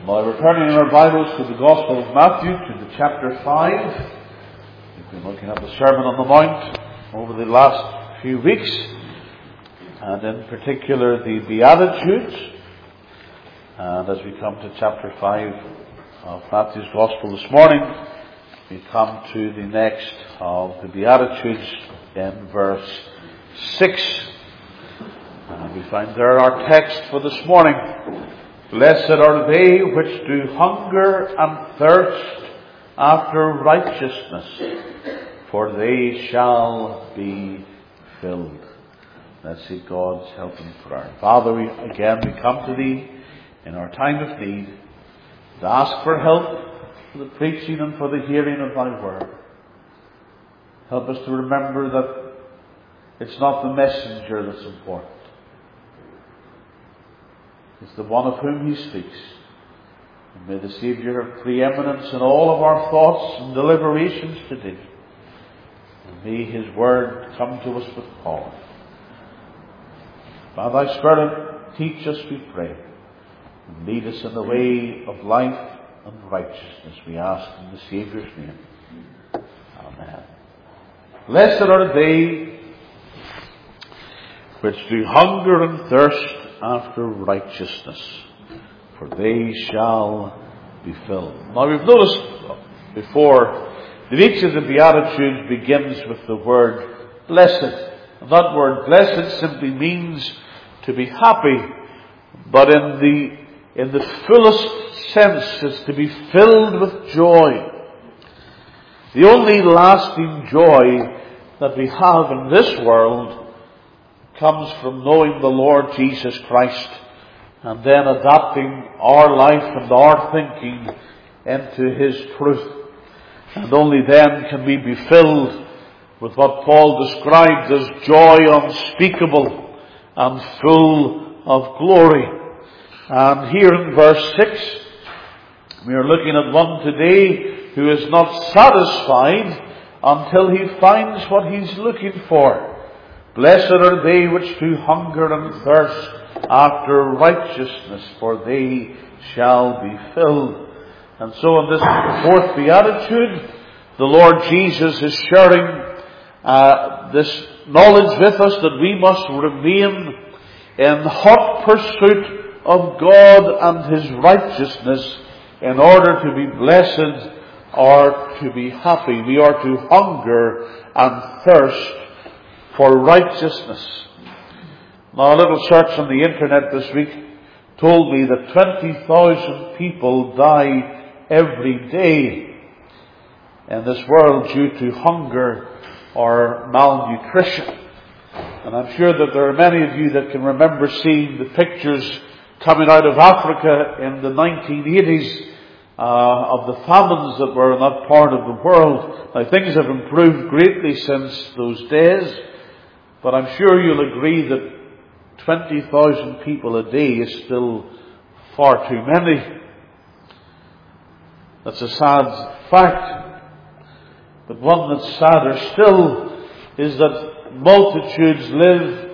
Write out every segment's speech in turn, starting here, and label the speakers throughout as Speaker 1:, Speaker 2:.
Speaker 1: While returning in our Bibles to the Gospel of Matthew, to the chapter 5, we've been looking at the Sermon on the Mount over the last few weeks, and in particular the Beatitudes. And as we come to chapter 5 of Matthew's Gospel this morning, we come to the next of the Beatitudes in verse 6. And we find there our text for this morning. Blessed are they which do hunger and thirst after righteousness, for they shall be filled. Let's seek God's help in prayer. Father, we come to Thee in our time of need to ask for help for the preaching and for the hearing of Thy word. Help us to remember that it's not the messenger that's important. It's the one of whom He speaks. And may the Saviour have preeminence in all of our thoughts and deliberations today. And may His word come to us with power. By Thy Spirit, teach us, we pray. And lead us in the way of life and righteousness, we ask in the Saviour's name. Amen. Blessed are they which do hunger and thirst after righteousness, for they shall be filled. Now we've noticed before that each of the Beatitudes begins with the word blessed. And that word blessed simply means to be happy, but in the fullest sense it's to be filled with joy. The only lasting joy that we have in this world comes from knowing the Lord Jesus Christ and then adapting our life and our thinking into His truth. And only then can we be filled with what Paul described as joy unspeakable and full of glory. And here in verse 6, we are looking at one today who is not satisfied until he finds what he's looking for. Blessed are they which do hunger and thirst after righteousness, for they shall be filled. And so in this fourth Beatitude, the Lord Jesus is sharing this knowledge with us that we must remain in hot pursuit of God and His righteousness in order to be blessed or to be happy. We are to hunger and thirst for righteousness. Now, a little search on the internet this week told me that 20,000 people die every day in this world due to hunger or malnutrition. And I'm sure that there are many of you that can remember seeing the pictures coming out of Africa in the 1980s of the famines that were in that part of the world. Now, things have improved greatly since those days, but I'm sure you'll agree that 20,000 people a day is still far too many. That's a sad fact. But one that's sadder still is that multitudes live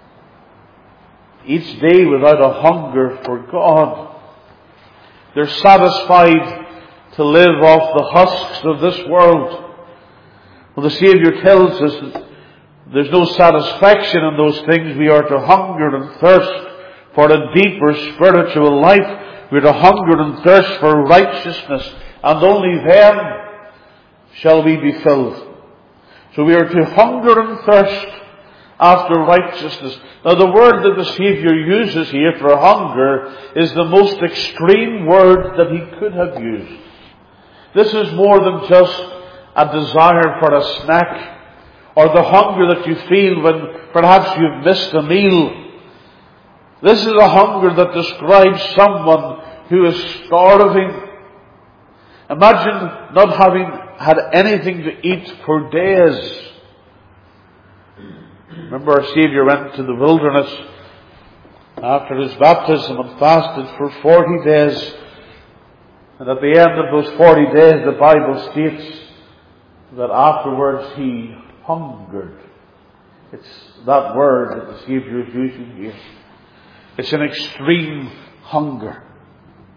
Speaker 1: each day without a hunger for God. They're satisfied to live off the husks of this world. Well, the Saviour tells us that there's no satisfaction in those things. We are to hunger and thirst for a deeper spiritual life. We are to hunger and thirst for righteousness, and only then shall we be filled. So we are to hunger and thirst after righteousness. Now, the word that the Saviour uses here for hunger is the most extreme word that He could have used. This is more than just a desire for a snack, or the hunger that you feel when perhaps you've missed a meal. This is a hunger that describes someone who is starving. Imagine not having had anything to eat for days. Remember, our Saviour went to the wilderness after His baptism and fasted for 40 days. And at the end of those 40 days, the Bible states that afterwards He hungered. It's that word that the Saviour is using here. It's an extreme hunger.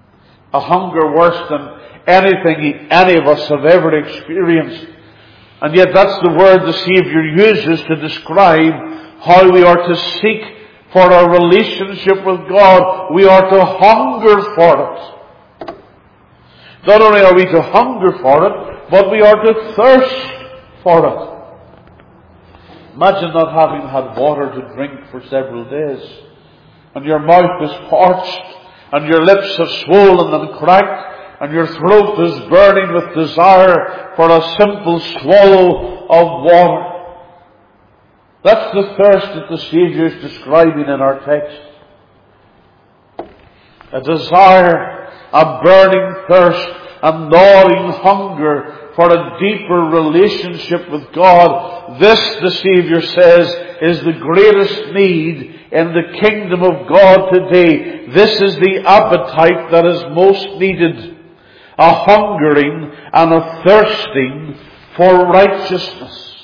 Speaker 1: A hunger worse than anything any of us have ever experienced. And yet that's the word the Saviour uses to describe how we are to seek for our relationship with God. We are to hunger for it. Not only are we to hunger for it, but we are to thirst for it. Imagine not having had water to drink for several days, and your mouth is parched, and your lips have swollen and cracked, and your throat is burning with desire for a simple swallow of water. That's the thirst that the Saviour is describing in our text. A desire, a burning thirst, a gnawing hunger for a deeper relationship with God. This, the Saviour says, is the greatest need in the kingdom of God today. This is the appetite that is most needed. A hungering and a thirsting for righteousness.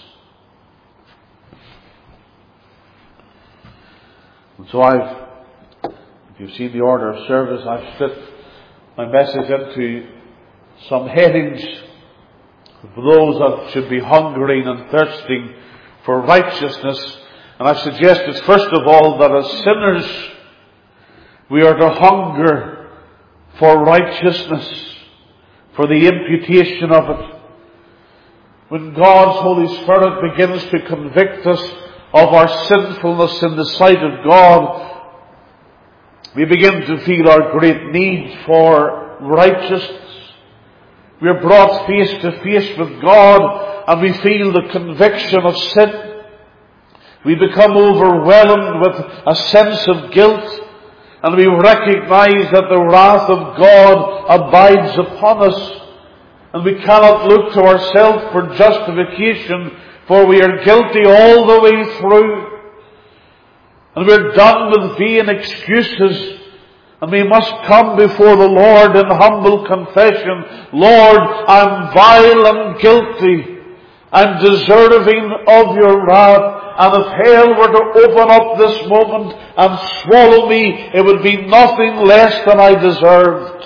Speaker 1: And so if you've seen the order of service, I've split my message into some headings for those that should be hungering and thirsting for righteousness. And I've suggested, first of all, that as sinners, we are to hunger for righteousness, for the imputation of it. When God's Holy Spirit begins to convict us of our sinfulness in the sight of God, we begin to feel our great need for righteousness. We are brought face to face with God, and we feel the conviction of sin. We become overwhelmed with a sense of guilt, and we recognize that the wrath of God abides upon us, and we cannot look to ourselves for justification, for we are guilty all the way through. And we're done with vain excuses, and we must come before the Lord in humble confession. Lord, I'm vile and guilty. I'm deserving of your wrath. And if hell were to open up this moment and swallow me, it would be nothing less than I deserved.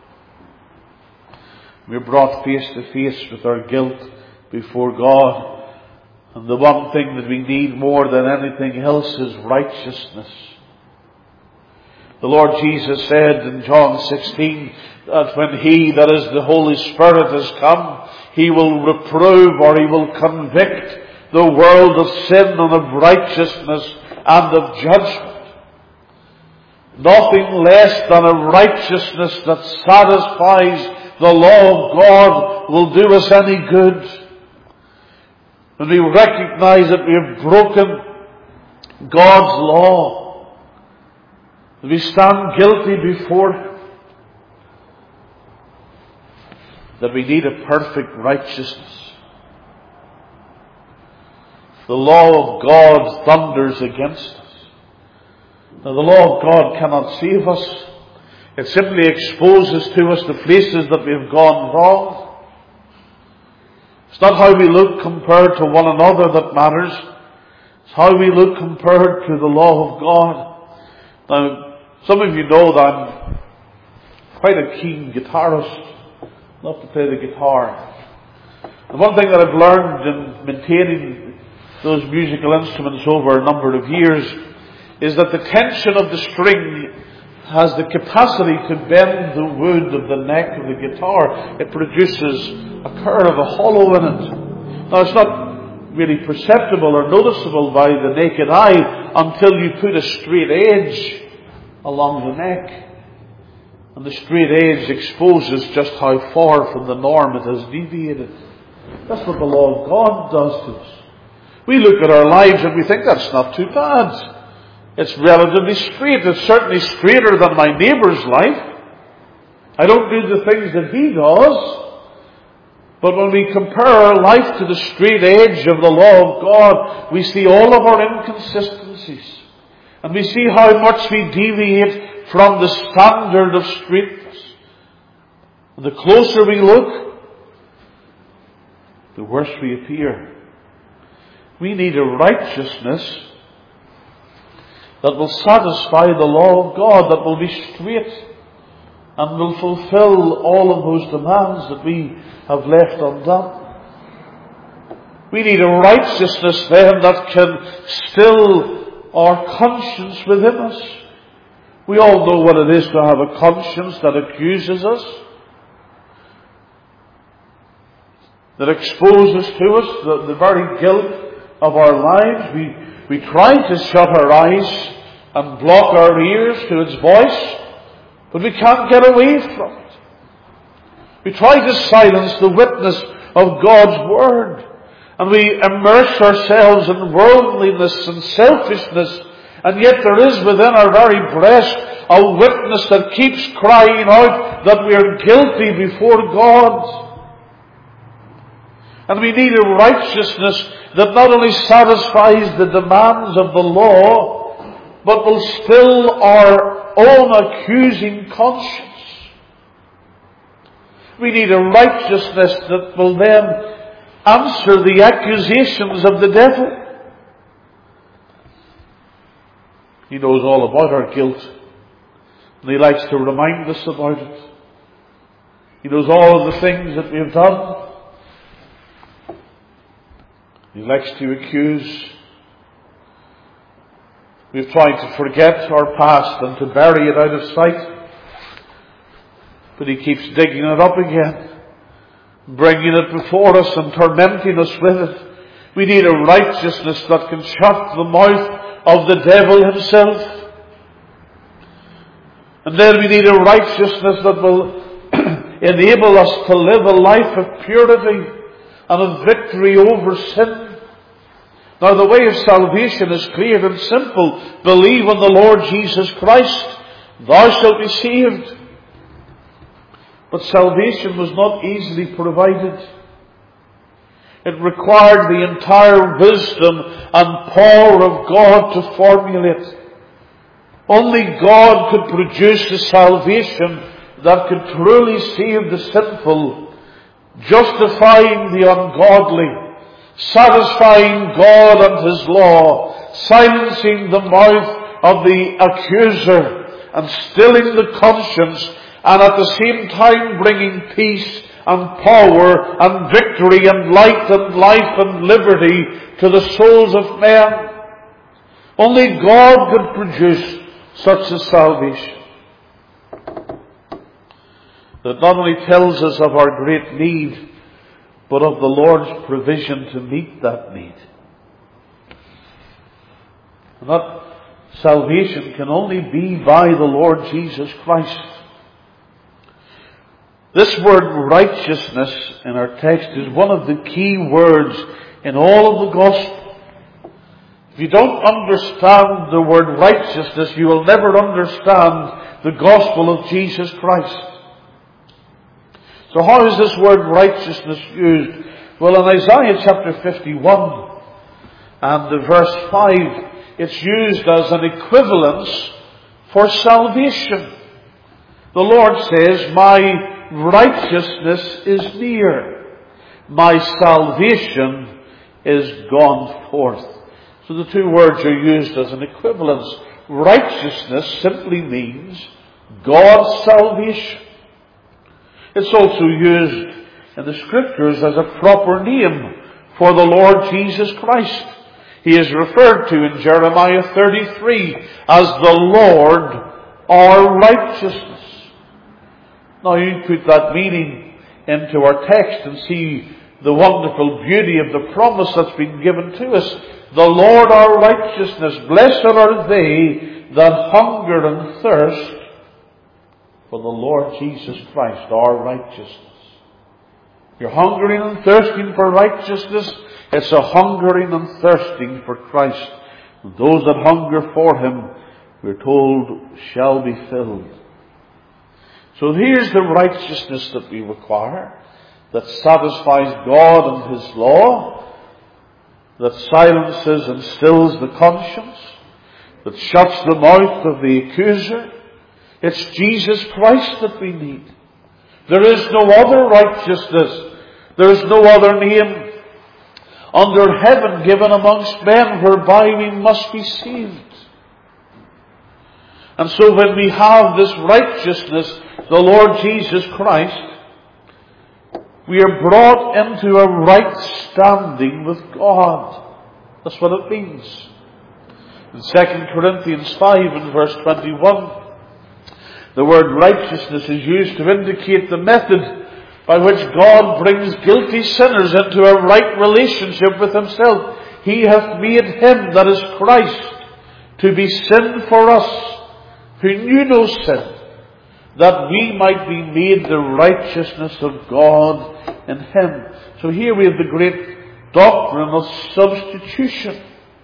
Speaker 1: We're brought face to face with our guilt before God. And the one thing that we need more than anything else is righteousness. The Lord Jesus said in John 16 that when He, that is the Holy Spirit, has come, He will reprove, or He will convict the world of sin and of righteousness and of judgment. Nothing less than a righteousness that satisfies the law of God will do us any good. When we recognize that we have broken God's law, that we stand guilty before Him, that we need a perfect righteousness. The law of God thunders against us. Now, the law of God cannot save us. It simply exposes to us the places that we have gone wrong. It's not how we look compared to one another that matters. It's how we look compared to the law of God. Now, some of you know that I'm quite a keen guitarist. I love to play the guitar. And one thing that I've learned in maintaining those musical instruments over a number of years is that the tension of the string has the capacity to bend the wood of the neck of the guitar. It produces a curve, a hollow in it. Now, it's not really perceptible or noticeable by the naked eye until you put a straight edge along the neck. And the straight edge exposes just how far from the norm it has deviated. That's what the law of God does to us. We look at our lives and we think that's not too bad. It's relatively straight. It's certainly straighter than my neighbour's life. I don't do the things that he does. But when we compare our life to the straight edge of the law of God, we see all of our inconsistencies. And we see how much we deviate from the standard of straightness. And the closer we look, the worse we appear. We need a righteousness that will satisfy the law of God, that will be straight and will fulfill all of those demands that we have left undone. We need a righteousness then that can still our conscience within us. We all know what it is to have a conscience that accuses us, that exposes to us the very guilt of our lives. We try to shut our eyes and block our ears to its voice, but we can't get away from it. We try to silence the witness of God's Word, and we immerse ourselves in worldliness and selfishness, and yet there is within our very breast a witness that keeps crying out that we are guilty before God. And we need a righteousness that not only satisfies the demands of the law, but will still our own accusing conscience. We need a righteousness that will then answer the accusations of the devil. He knows all about our guilt, and he likes to remind us about it. He knows all of the things that we have done. He likes to accuse. We've tried to forget our past and to bury it out of sight, but he keeps digging it up again, bringing it before us and tormenting us with it. We need a righteousness that can shut the mouth of the devil himself. And then we need a righteousness that will enable us to live a life of purity and of victory over sin. Now the way of salvation is clear and simple. Believe on the Lord Jesus Christ, thou shalt be saved. But salvation was not easily provided. It required the entire wisdom and power of God to formulate. Only God could produce the salvation that could truly save the sinful, justifying the ungodly, satisfying God and His law, silencing the mouth of the accuser, and stilling the conscience, and at the same time bringing peace and power and victory and light and life and liberty to the souls of men. Only God could produce such a salvation that not only tells us of our great need, but of the Lord's provision to meet that need. And that salvation can only be by the Lord Jesus Christ. This word righteousness in our text is one of the key words in all of the gospel. If you don't understand the word righteousness, you will never understand the gospel of Jesus Christ. So how is this word righteousness used? Well, in Isaiah chapter 51 and verse 5, it's used as an equivalence for salvation. The Lord says, my righteousness is near. My salvation is gone forth. So the two words are used as an equivalence. Righteousness simply means God's salvation. It's also used in the Scriptures as a proper name for the Lord Jesus Christ. He is referred to in Jeremiah 33 as the Lord our righteousness. Now you put that meaning into our text and see the wonderful beauty of the promise that's been given to us. The Lord our righteousness. Blessed are they that hunger and thirst for the Lord Jesus Christ, our righteousness. You're hungering and thirsting for righteousness. It's a hungering and thirsting for Christ. And those that hunger for Him, we're told, shall be filled. So here's the righteousness that we require, that satisfies God and His law, that silences and stills the conscience, that shuts the mouth of the accuser. It's Jesus Christ that we need. There is no other righteousness. There is no other name under heaven given amongst men whereby we must be saved. And so when we have this righteousness the Lord Jesus Christ, we are brought into a right standing with God. That's what it means. In 2 Corinthians 5 and verse 21, the word righteousness is used to indicate the method by which God brings guilty sinners into a right relationship with Himself. He hath made Him, that is Christ, to be sin for us, who knew no sin, that we might be made the righteousness of God in Him. So here we have the great doctrine of substitution.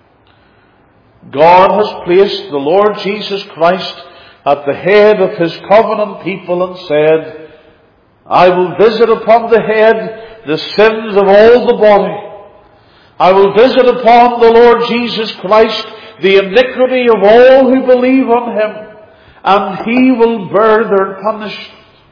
Speaker 1: God has placed the Lord Jesus Christ at the head of His covenant people and said, I will visit upon the head the sins of all the body. I will visit upon the Lord Jesus Christ the iniquity of all who believe on Him, and He will bear their punishment.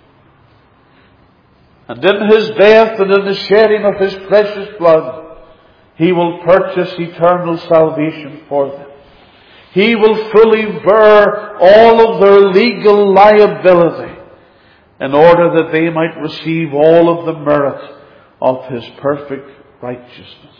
Speaker 1: And in His death and in the shedding of His precious blood, He will purchase eternal salvation for them. He will fully bear all of their legal liability in order that they might receive all of the merit of His perfect righteousness.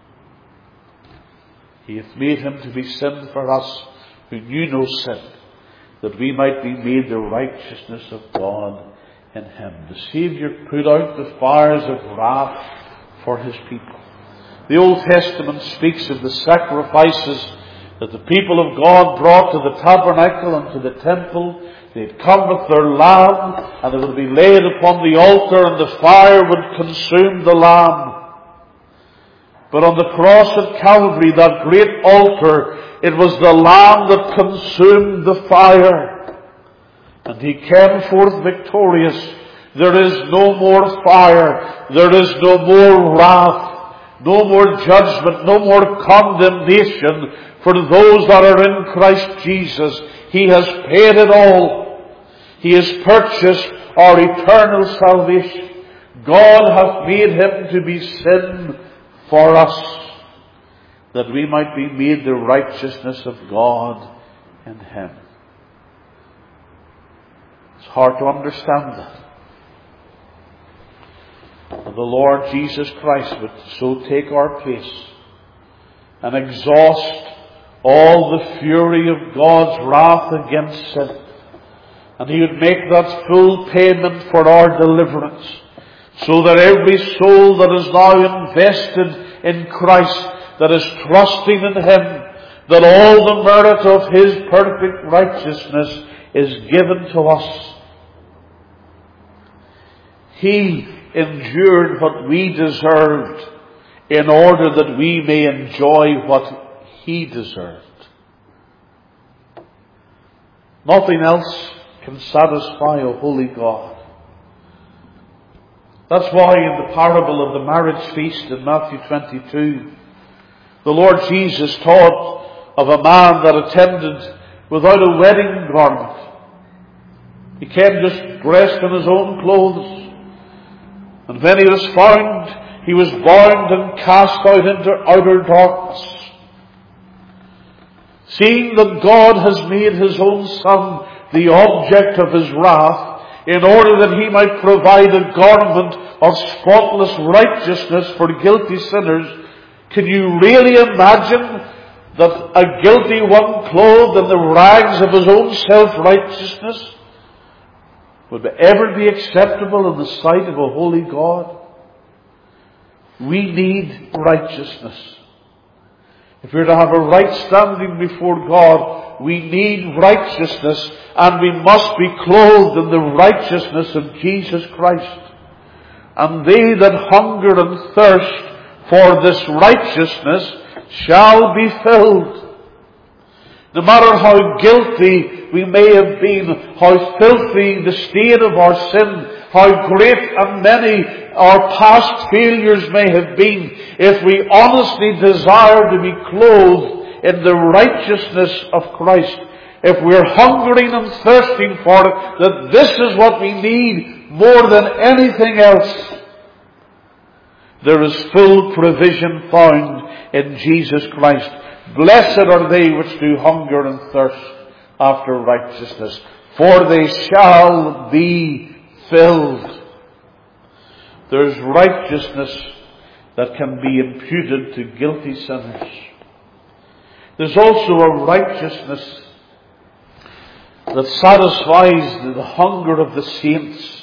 Speaker 1: He hath made Him to be sin for us who knew no sin, that we might be made the righteousness of God in Him. The Saviour put out the fires of wrath for His people. The Old Testament speaks of the sacrifices that the people of God brought to the tabernacle and to the temple. They'd come with their lamb, and it would be laid upon the altar, and the fire would consume the lamb. But on the cross at Calvary, that great altar, it was the lamb that consumed the fire. And He came forth victorious. There is no more fire. There is no more wrath. No more judgment. No more condemnation for those that are in Christ Jesus. He has paid it all. He has purchased our eternal salvation. God hath made Him to be sin for us, that we might be made the righteousness of God in Him. It's hard to understand that. And the Lord Jesus Christ would so take our place and exhaust all the fury of God's wrath against sin. And He would make that full payment for our deliverance, so that every soul that is now invested in Christ, that is trusting in Him, that all the merit of His perfect righteousness is given to us. He endured what we deserved in order that we may enjoy what He deserved. Nothing else can satisfy a holy God. That's why in the parable of the marriage feast in Matthew 22, the Lord Jesus taught of a man that attended without a wedding garment. He came just dressed in his own clothes. And when he was found, he was bound and cast out into outer darkness. Seeing that God has made His own Son the object of His wrath, in order that He might provide a garment of spotless righteousness for guilty sinners, can you really imagine that a guilty one clothed in the rags of his own self-righteousness would ever be acceptable in the sight of a holy God? We need righteousness. If we're to have a right standing before God, we need righteousness, and we must be clothed in the righteousness of Jesus Christ. And they that hunger and thirst for this righteousness shall be filled. No matter how guilty we may have been, how filthy the state of our sin, how great and many our past failures may have been, if we honestly desire to be clothed in the righteousness of Christ, if we're hungering and thirsting for it, that this is what we need more than anything else, there is full provision found in Jesus Christ. Blessed are they which do hunger and thirst after righteousness, for they shall be filled. There's righteousness that can be imputed to guilty sinners. There's also a righteousness that satisfies the hunger of the saints.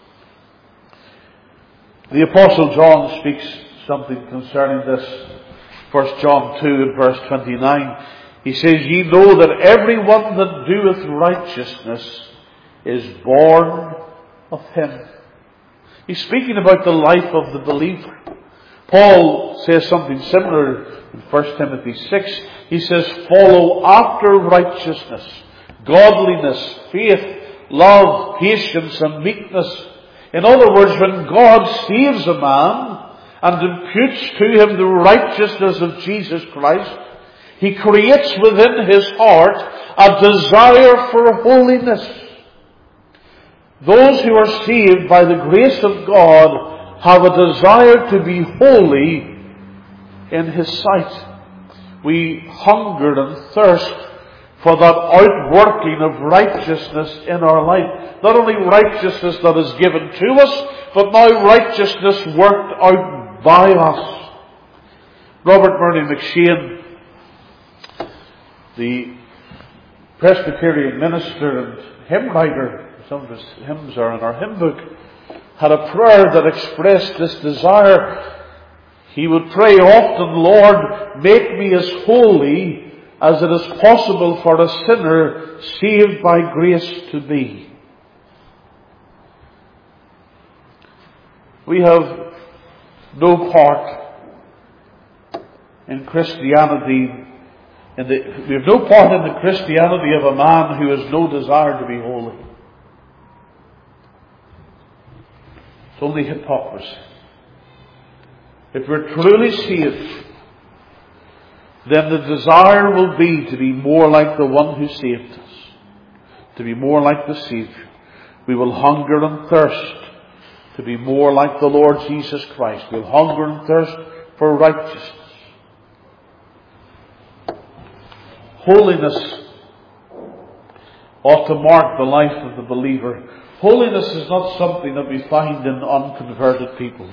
Speaker 1: The Apostle John speaks something concerning this. 1 John 2 and verse 29. He says, Ye know that everyone that doeth righteousness is born of him. He's speaking about the life of the believer. Paul says something similar in 1 Timothy 6. He says, Follow after righteousness, godliness, faith, love, patience, and meekness. In other words, when God saves a man and imputes to him the righteousness of Jesus Christ, He creates within his heart a desire for holiness. Those who are saved by the grace of God have a desire to be holy in His sight. We hunger and thirst for that outworking of righteousness in our life. Not only righteousness that is given to us, but now righteousness worked out by us. Robert Murray McShane, the Presbyterian minister and hymn writer, some of his hymns are in our hymn book, had a prayer that expressed this desire. He would pray often, Lord, make me as holy as it is possible for a sinner saved by grace to be. We have no part in Christianity. We have no part in the Christianity of a man who has no desire to be holy. It's only hypocrisy. If we're truly saved, then the desire will be to be more like the one who saved us, to be more like the Savior. We will hunger and thirst to be more like the Lord Jesus Christ. We'll hunger and thirst for righteousness. Holiness ought to mark the life of the believer. Holiness is not something that we find in unconverted people.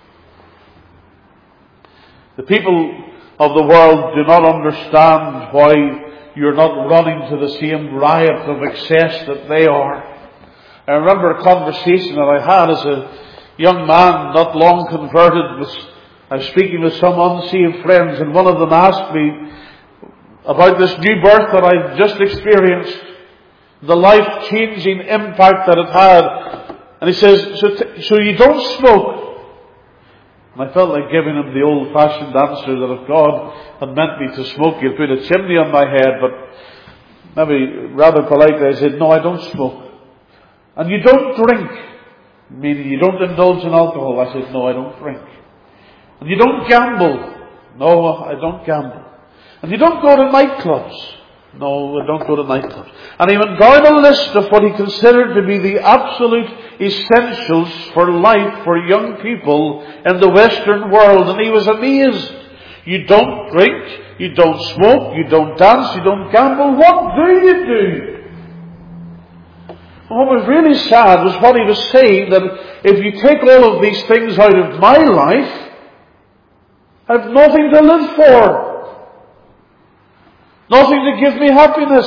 Speaker 1: The people of the world do not understand why you're not running to the same riot of excess that they are. I remember a conversation that I had as a young man, not long converted. I was speaking with some unsaved friends, and one of them asked me about this new birth that I'd just experienced, the life-changing impact that it had. And he says, so you don't smoke? And I felt like giving him the old-fashioned answer that if God had meant me to smoke, He'd put a chimney on my head. But maybe rather politely I said, no, I don't smoke. And you don't drink, meaning you don't indulge in alcohol. I said, no, I don't drink. And you don't gamble. No, I don't gamble. And you don't go to nightclubs. No, I don't go to nightclubs. And he went down a list of what he considered to be the absolute essentials for life for young people in the Western world. And he was amazed. You don't drink, you don't smoke, you don't dance, you don't gamble. What do you do? And what was really sad was what he was saying, that if you take all of these things out of my life, I have nothing to live for. Nothing to give me happiness.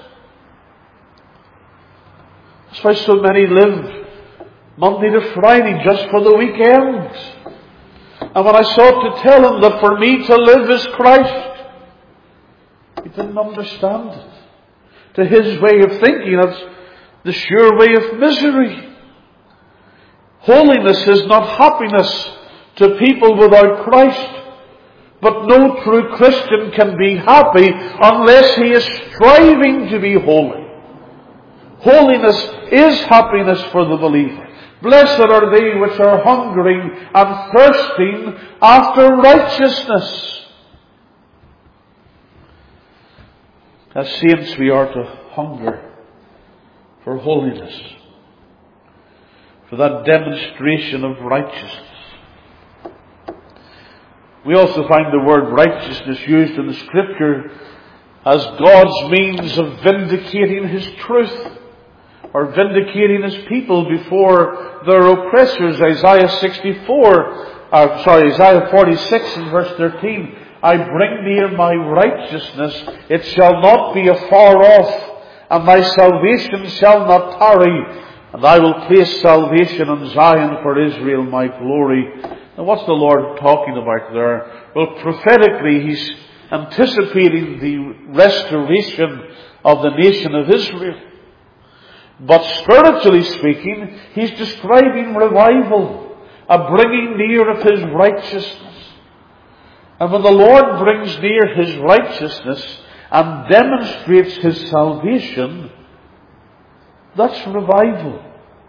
Speaker 1: That's why so many live Monday to Friday just for the weekend. And when I sought to tell him that for me to live is Christ, he didn't understand it. To his way of thinking, that's the sure way of misery. Holiness is not happiness to people without Christ. But no true Christian can be happy unless he is striving to be holy. Holiness is happiness for the believer. Blessed are they which are hungering and thirsting after righteousness. As saints, we are to hunger for holiness, for that demonstration of righteousness. We also find the word righteousness used in the Scripture as God's means of vindicating His truth. or vindicating His people before their oppressors. Isaiah 46 and verse 13. I bring near my righteousness, it shall not be afar off, and my salvation shall not tarry. And I will place salvation on Zion for Israel, my glory. And what's the Lord talking about there? Well, prophetically, He's anticipating the restoration of the nation of Israel. But spiritually speaking, He's describing revival, a bringing near of His righteousness. And when the Lord brings near His righteousness and demonstrates His salvation, that's revival.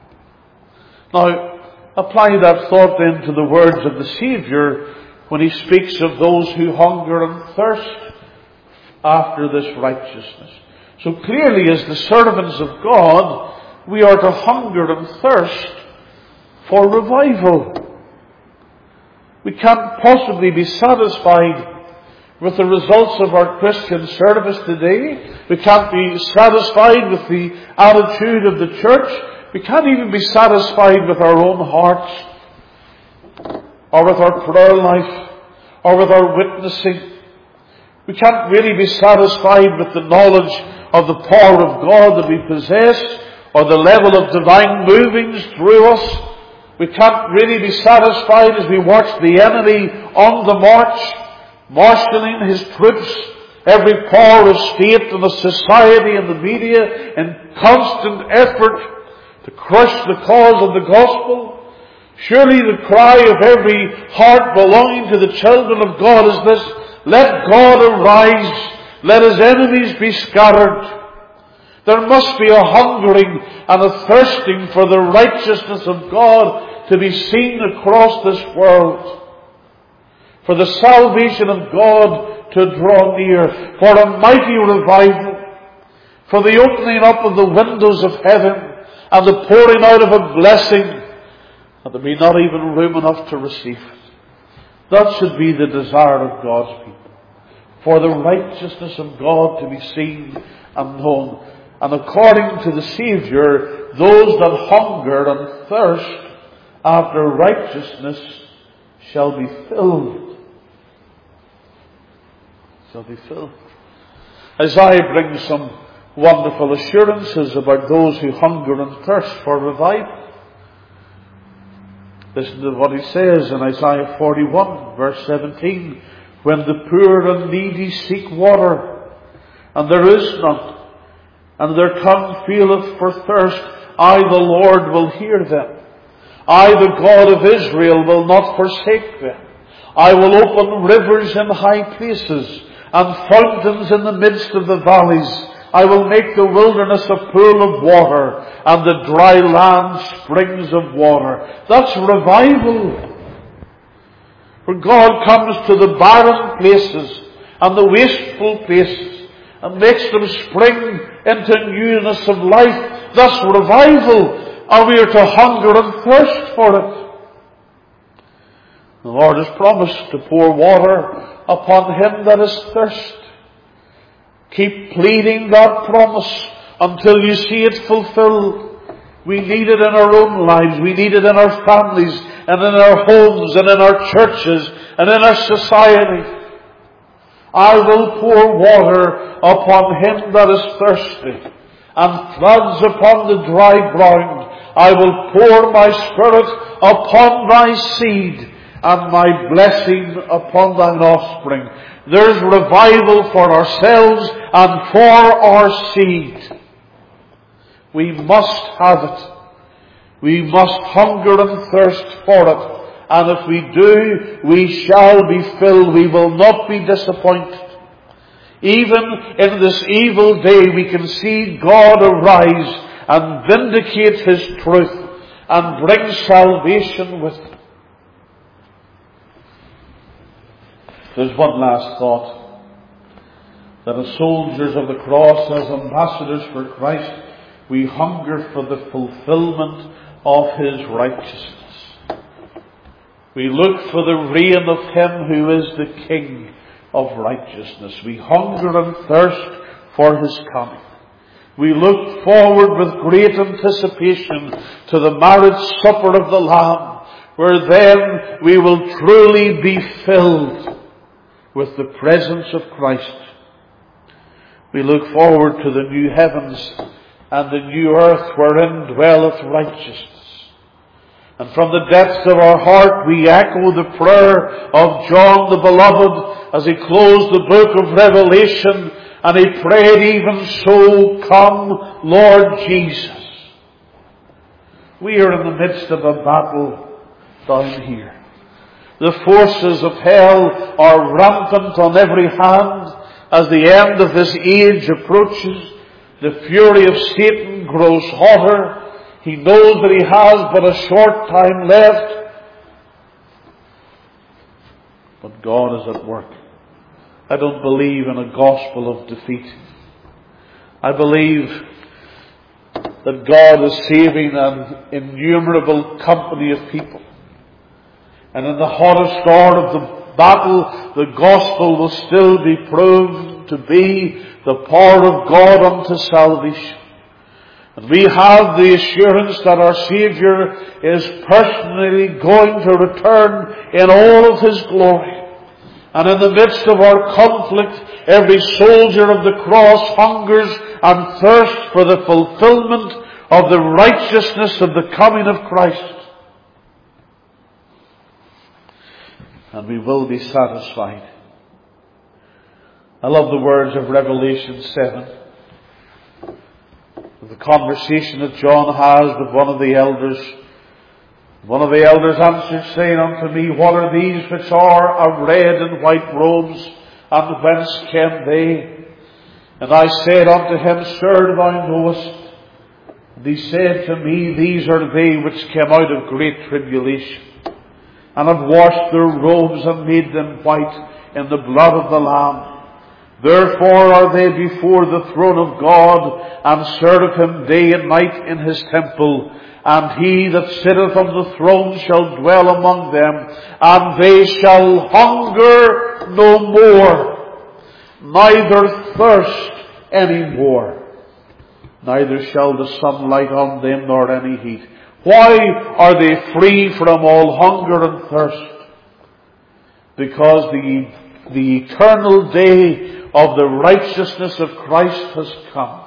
Speaker 1: Now, apply that thought then to the words of the Saviour when He speaks of those who hunger and thirst after this righteousness. So clearly, as the servants of God, we are to hunger and thirst for revival. We can't possibly be satisfied with the results of our Christian service today. We can't be satisfied with the attitude of the church. We can't even be satisfied with our own hearts, or with our prayer life, or with our witnessing. We can't really be satisfied with the knowledge of the power of God that we possess, or the level of divine movings through us. We can't really be satisfied as we watch the enemy on the march, marshalling his troops, every power of state and of society and the media, in constant effort to crush the cause of the gospel. Surely the cry of every heart belonging to the children of God is this: let God arise, let His enemies be scattered. There must be a hungering and a thirsting for the righteousness of God to be seen across this world, for the salvation of God to draw near, for a mighty revival, for the opening up of the windows of heaven and the pouring out of a blessing, and there be not even room enough to receive it. That should be the desire of God's people, for the righteousness of God to be seen and known. And according to the Saviour, those that hunger and thirst after righteousness shall be filled. Shall be filled. Isaiah brings some wonderful assurances about those who hunger and thirst for revival. Listen to what he says in Isaiah 41, verse 17. When the poor and needy seek water, and there is none, and their tongue feeleth for thirst, I, the Lord, will hear them. I, the God of Israel, will not forsake them. I will open rivers in high places, and fountains in the midst of the valleys. I will make the wilderness a pool of water, and the dry land springs of water. That's revival. Where God comes to the barren places and the wasteful places and makes them spring into newness of life. That's revival. And we are to hunger and thirst for it. The Lord has promised to pour water upon him that is thirsty. Keep pleading that promise until you see it fulfilled. We need it in our own lives. We need it in our families and in our homes and in our churches and in our society. I will pour water upon him that is thirsty, and floods upon the dry ground. I will pour my Spirit upon thy seed, and my blessing upon thine offspring. There's revival for ourselves and for our seed. We must have it. We must hunger and thirst for it. And if we do, we shall be filled. We will not be disappointed. Even in this evil day, we can see God arise and vindicate His truth and bring salvation with it. There's one last thought. That as soldiers of the cross, as ambassadors for Christ, we hunger for the fulfillment of His righteousness. We look for the reign of Him who is the King of righteousness. We hunger and thirst for His coming. We look forward with great anticipation to the marriage supper of the Lamb, where then we will truly be filled with the presence of Christ. We look forward to the new heavens and the new earth wherein dwelleth righteousness. And from the depths of our heart we echo the prayer of John the Beloved as he closed the book of Revelation, and he prayed, even so, come, Lord Jesus. We are in the midst of a battle down here. The forces of hell are rampant on every hand. As the end of this age approaches, the fury of Satan grows hotter. He knows that he has but a short time left. But God is at work. I don't believe in a gospel of defeat. I believe that God is saving an innumerable company of people. And in the hottest hour of the battle, the gospel will still be proven to be the power of God unto salvation. And we have the assurance that our Saviour is personally going to return in all of His glory. And in the midst of our conflict, every soldier of the cross hungers and thirsts for the fulfillment of the righteousness of the coming of Christ. And we will be satisfied. I love the words of Revelation 7. The conversation that John has with one of the elders. One of the elders answered, saying unto me, What are these which are of red and white robes, and whence came they? And I said unto him, Sir, thou knowest. And he said to me, These are they which came out of great tribulation, and have washed their robes and made them white in the blood of the Lamb. Therefore are they before the throne of God, and serve Him day and night in His temple. And He that sitteth on the throne shall dwell among them, and they shall hunger no more, neither thirst any more. Neither shall the sun light on them, nor any heat. Why are they free from all hunger and thirst? Because the eternal day of the righteousness of Christ has come.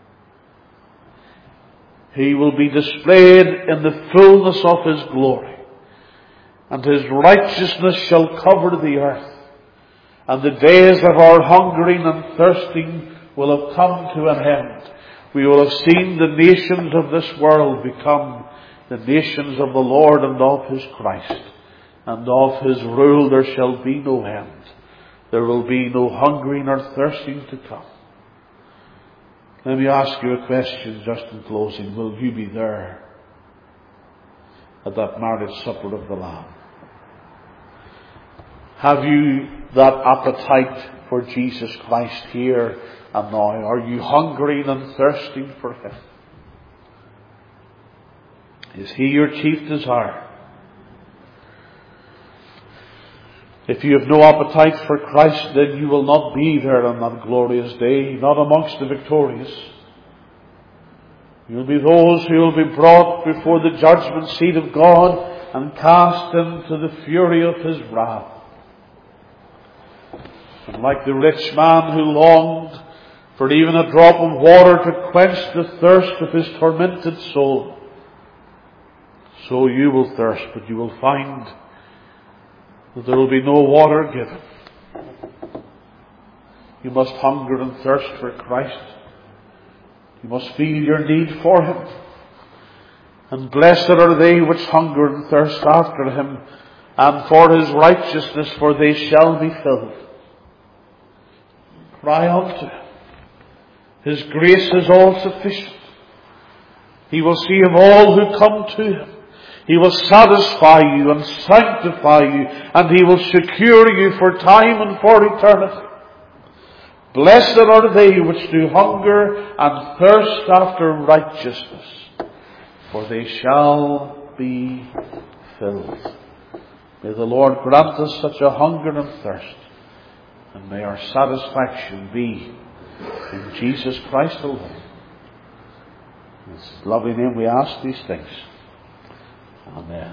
Speaker 1: He will be displayed in the fullness of His glory, and His righteousness shall cover the earth, and the days of our hungering and thirsting will have come to an end. We will have seen the nations of this world become the nations of the Lord and of His Christ, and of His rule there shall be no end. There will be no hungering or thirsting to come. Let me ask you a question just in closing. Will you be there at that marriage supper of the Lamb? Have you that appetite for Jesus Christ here and now? Are you hungering and thirsting for Him? Is He your chief desire? If you have no appetite for Christ, then you will not be there on that glorious day, not amongst the victorious. You'll be those who will be brought before the judgment seat of God and cast into the fury of His wrath. And like the rich man who longed for even a drop of water to quench the thirst of his tormented soul, so you will thirst, but you will find that there will be no water given. You must hunger and thirst for Christ. You must feel your need for Him. And blessed are they which hunger and thirst after Him, and for His righteousness, for they shall be filled. Cry unto Him. His grace is all sufficient. He will see of all who come to Him. He will satisfy you and sanctify you, and He will secure you for time and for eternity. Blessed are they which do hunger and thirst after righteousness, for they shall be filled. May the Lord grant us such a hunger and thirst, and may our satisfaction be in Jesus Christ alone. In His loving name we ask these things. Amen.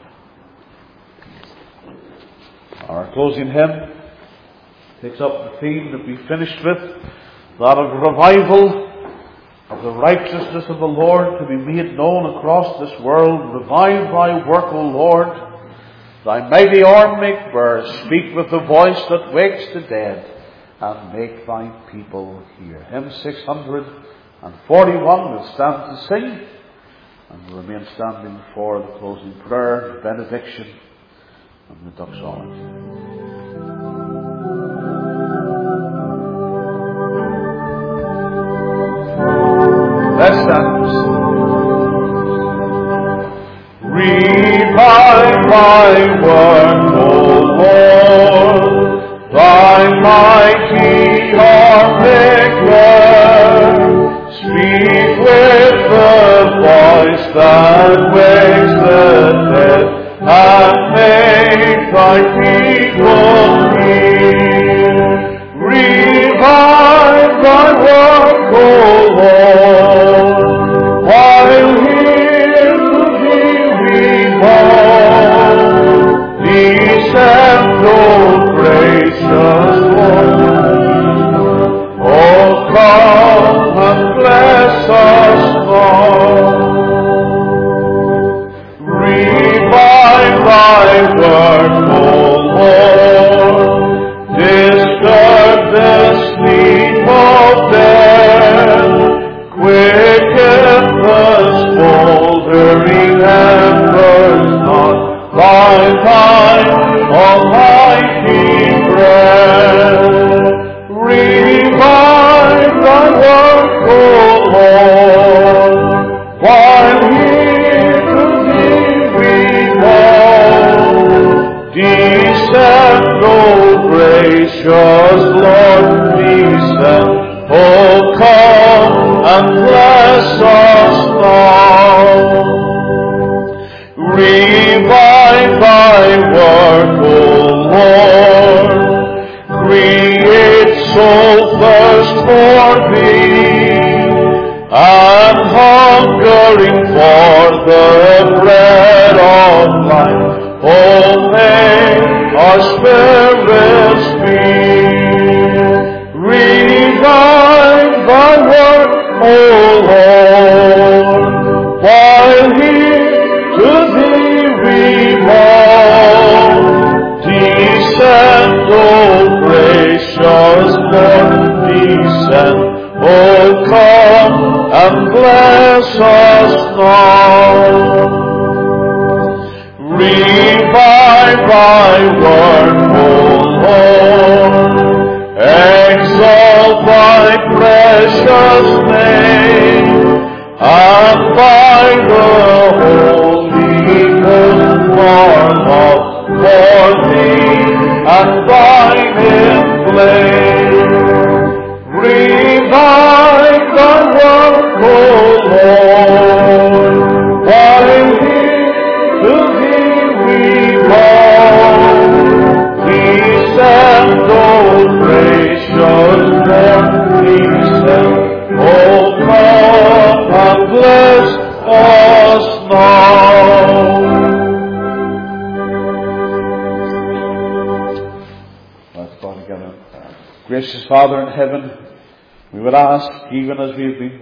Speaker 1: Our closing hymn takes up the theme that we finished with, that of revival, of the righteousness of the Lord to be made known across this world. Revive thy work, O Lord. Thy mighty arm make bare. Speak with the voice that wakes the dead, and make thy people hear. Hymn 641, we'll stand to sing, and we'll remain standing for the closing prayer, the benediction, and the doxology. Let's stand. Revive thy work, O Lord, thy mighty arm make bare. Speak with the voice that wakes the dead, and make thy people hear. Revive thy work, O Lord, while here to thee we call. Descend, O gracious Lord, oh come and bless us all. Revive thy work, O Lord, disturb the sleep of death, quicken the smoldering embers not by thine almighty breath. Revive thy work, O Lord, while here to thee we call. Descend, O gracious Lord, descend. Oh, come and bless us now. Revive thy work, O Lord. Create soul thirst for thee, and hungering for the bread of life. Oh, may our spirits be. Revive thy work, O Lord, while here to thee we call. Descend, O gracious Lord, descend. Oh, come and bless us now. Revive thy work, O Lord. Exalt thy precious name, and by the Holy Ghost our love for thee and thine inflame. Revive thy work, O Lord, while here to thee we call. Descend, O gracious Lord, descend. Oh, come and bless us now. Let's go together. Gracious Father in heaven, we would ask, even as we've been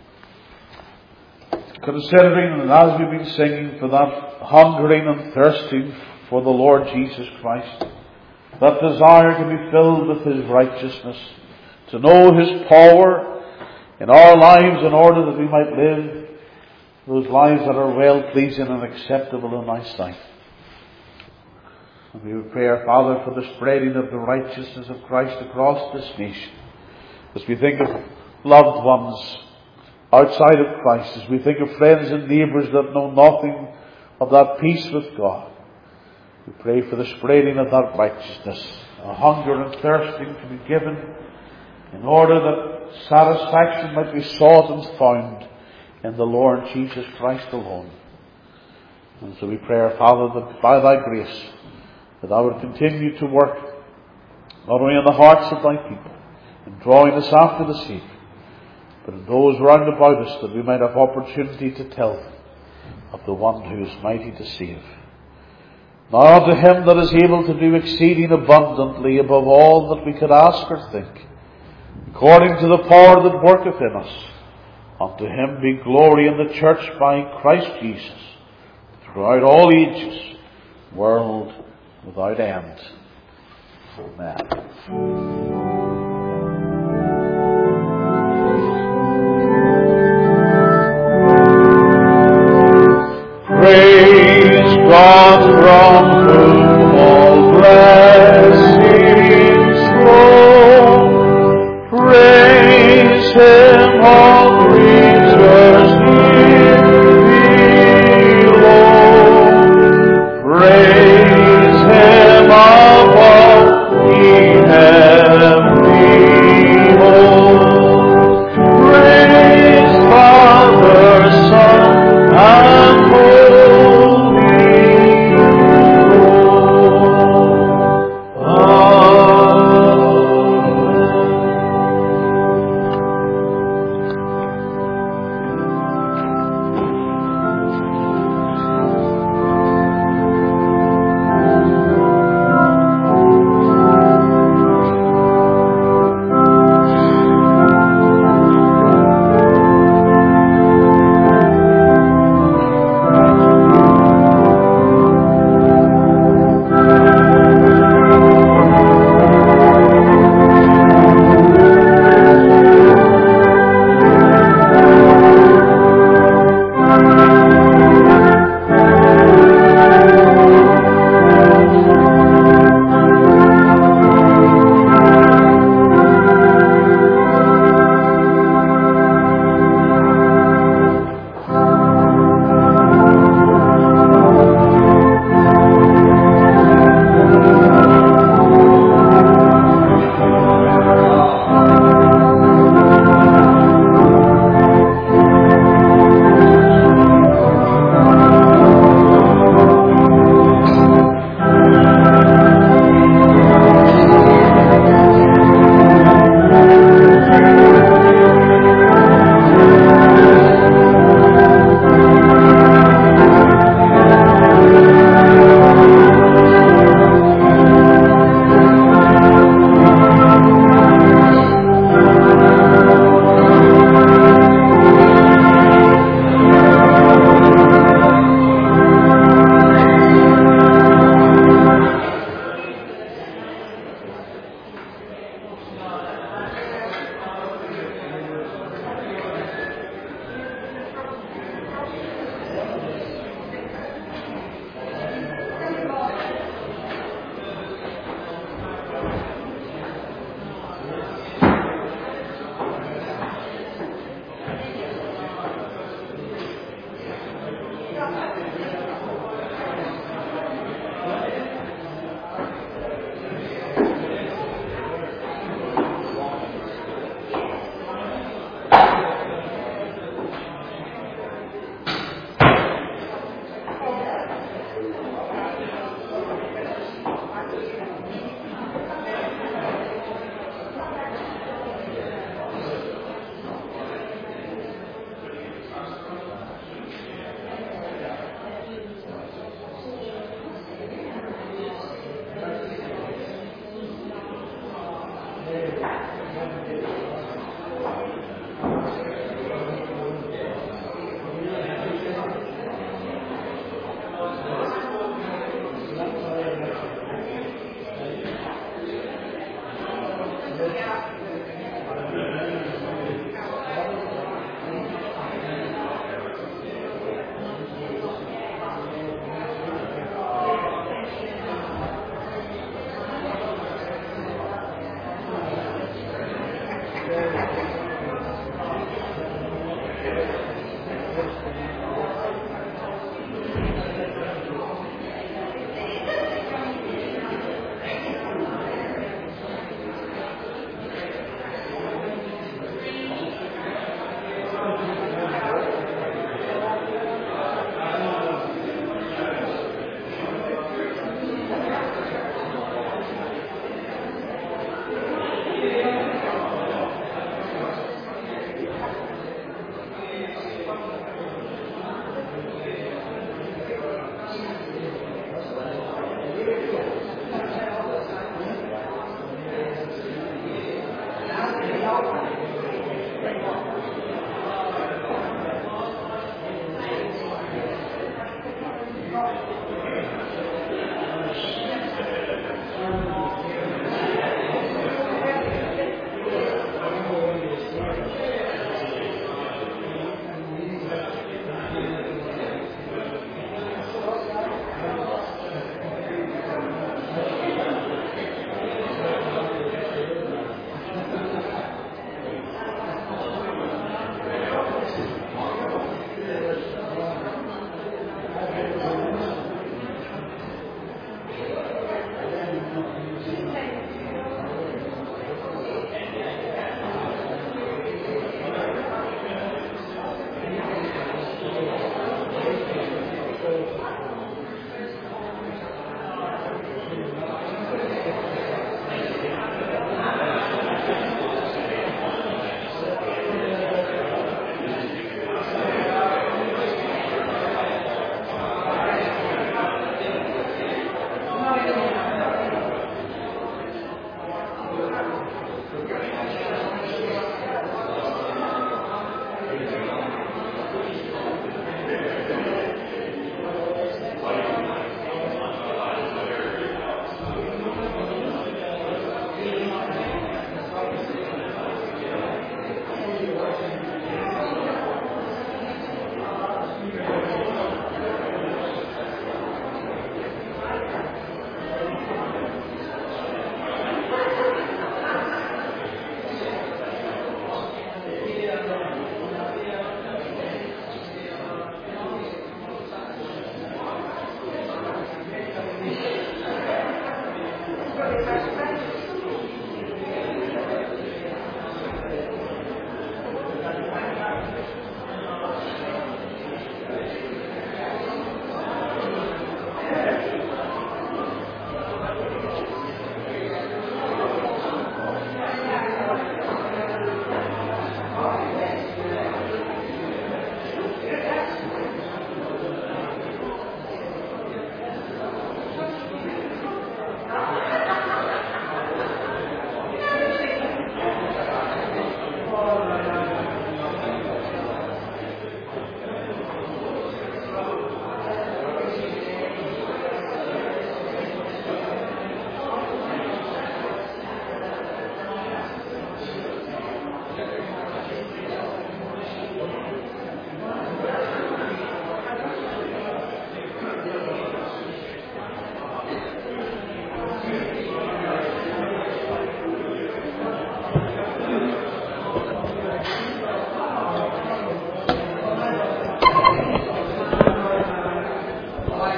Speaker 1: considering and as we've been singing, for that hungering and thirsting for the Lord Jesus Christ, that desire to be filled with His righteousness, to know His power in our lives in order that we might live those lives that are well-pleasing and acceptable in Thy sight. And we would pray, our Father, for the spreading of the righteousness of Christ across this nation, as we think of loved ones outside of Christ, as we think of friends and neighbours that know nothing of that peace with God. We pray for the spreading of that righteousness, a hunger and thirsting to be given, in order that satisfaction might be sought and found in the Lord Jesus Christ alone. And so we pray, our Father, that by Thy grace, that Thou would continue to work not only in the hearts of Thy people, in drawing us after the Saviour, but in those round about us, that we might have opportunity to tell them of the one who is mighty to save. Now unto him that is able to do exceeding abundantly above all that we could ask or think, according to the power that worketh in us, unto him be glory in the church by Christ Jesus, throughout all ages, world without end. Amen.